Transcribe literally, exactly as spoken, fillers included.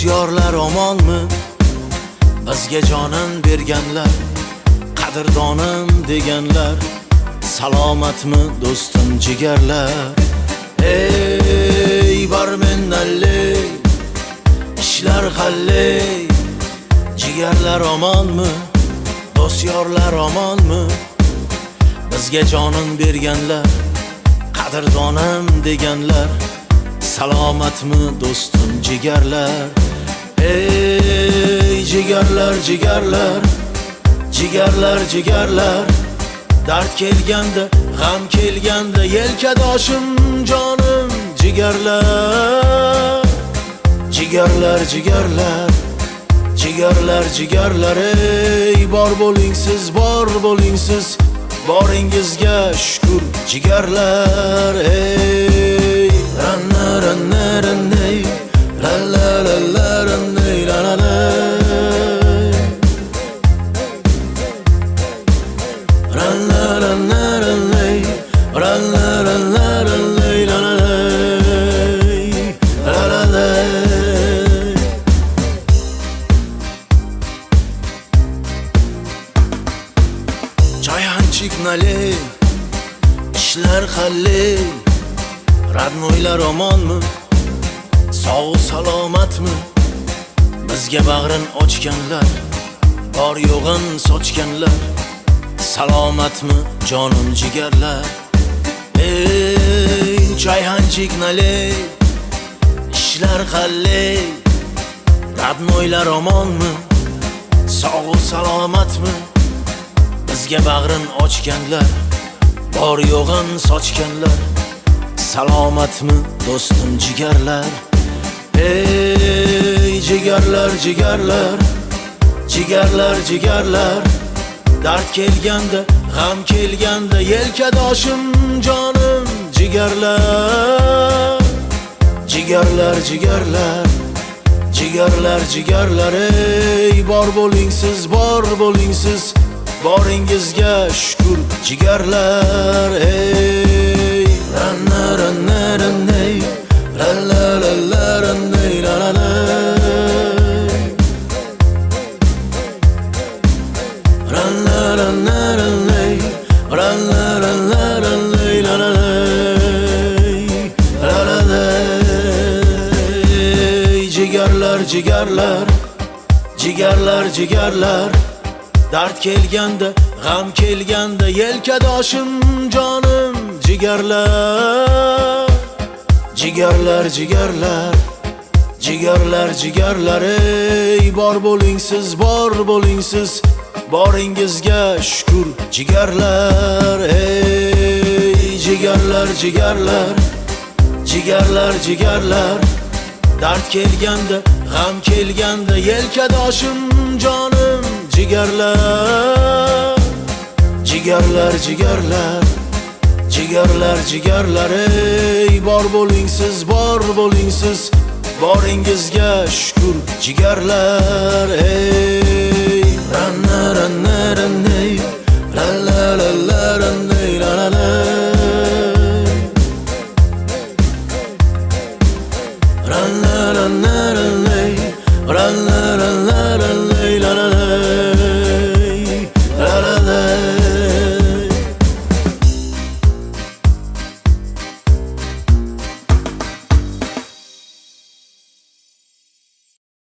yorlar omonmi? Bizga jonin berganlar, qadrdonim deganlar, salomatmi do'stim jigarlar? Ey barmendalley, ishlar qalley, jigarlar omonmi? Do'st yorlar omonmi? Bizga jonin berganlar, qadrdonim deganlar, salomatmi do'stim jigarlar? Ey jigarlar, jigarlar, jigarlar, jigarlar, dard kelganda, g'am kelganda, yelkadoshim jonim jigarlar. Jigarlar, jigarlar, jigarlar, jigarlar, ey bor bo'ling siz, bor bo'ling siz, boringizga shukr jigarlar. Ey ranna ranna ranna, la la la la ranna la la la, ranna ranna ranna, ranna ranna ranna la la la la la. Chayhanchiknaley, ishlar qalley, radmoylar omonmi? Sog' salomatmi? Bizga bag'rin ochganlar, bor yo'g'in sochganlar, salomatmi jonim jigarlar? Ey chayhanchiknaley, ishlar qalley, radmoylar omonmi? Sog' salomatmi? Bizga bag'rin ochganlar, bor yo'g'in sochganlar, salomatmi do'stim jigarlar? Ey jigarlar, jigarlar, jigarlar, jigarlar, dard kelganda, g'am kelganda, yelkadoshim jonim jigarlar. Jigarlar, jigarlar, jigarlar, jigarlar, ey bor bo'ling siz, bor bo'ling siz, boringizga shukr jigarlar. Ey ranna ranna ranna, la la la la ranna la la la, ranna ranna ranna, ranna ranna ranna la la la la la la. Jigarlar, jigarlar, jigarlar, jigarlar, dard kelganda, g'am kelganda, yelkadoshim jonim jigarlar. Jigarlar, jigarlar, jigarlar, jigarlar, ey bor bo'ling siz, bor bo'ling siz, boringizga shukr jigarlar. Ey jigarlar, jigarlar, jigarlar, jigarlar, dard kelganda, g'am kelganda, yelkadoshim jonim jigarlar. Jigarlar, jigarlar, jigarlar, jigarlar, ey bor bo'ling siz, bor bo'ling siz, boringizga shukr jigarlar. Ey ranna ranna